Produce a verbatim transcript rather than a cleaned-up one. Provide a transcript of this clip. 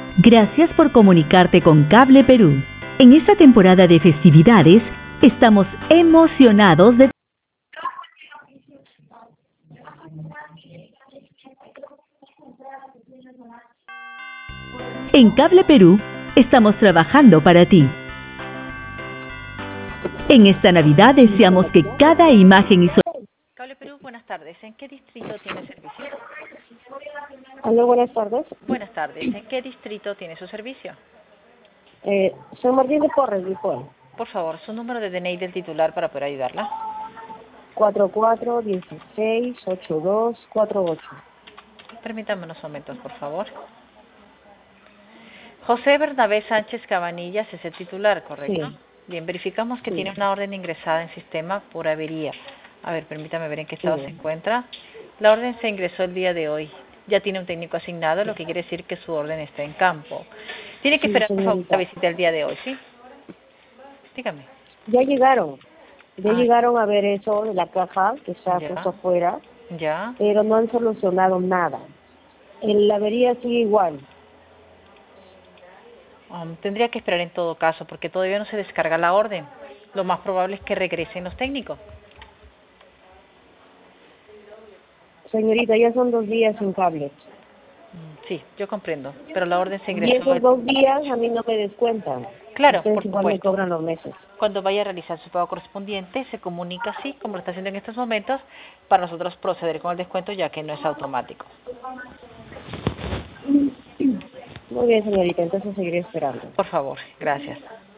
Gracias por comunicarte con Cable Perú. En esta temporada de festividades, estamos emocionados de... En Cable Perú, estamos trabajando para ti. En esta Navidad deseamos que cada imagen y sonido... Cable Perú, buenas tardes. ¿En qué distrito tiene servicio? Hola, buenas tardes. Buenas tardes. ¿En qué distrito tiene su servicio? Eh, soy Martín de Porres, Licón. Por favor, su número de D N I del titular para poder ayudarla. cuatro cuatro uno seis ocho dos cuatro ocho. Permítame unos momentos, por favor. José Bernabé Sánchez Cabanillas es el titular, ¿correcto? Sí. Bien, verificamos que Sí. tiene una orden ingresada en sistema por avería. A ver, permítame ver en qué estado Sí. se encuentra. La orden se ingresó el día de hoy. Ya tiene un técnico asignado, lo que quiere decir que su orden está en campo. Tiene que Sí, esperar, por favor, la señorita. visita el día de hoy, ¿sí? Dígame. Ya llegaron. Ya Ah, llegaron a ver eso de la caja que está ya, justo afuera, ya. pero no han solucionado nada. El- La avería sigue igual. Um, tendría que esperar en todo caso, porque todavía no se descarga la orden. Lo más probable es que regresen los técnicos. Señorita, ya son dos días sin cable. Mm, Sí, yo comprendo, pero la orden se Y ingresó. esos el- dos días a mí no me descuentan. Claro, Ustedes por igual me supuesto. cobran los meses. Cuando vaya a realizar su pago correspondiente, se comunica así, como lo está haciendo en estos momentos, para nosotros proceder con el descuento, ya que no es automático. Muy bien, señorita, entonces seguiré esperando. Por favor, gracias.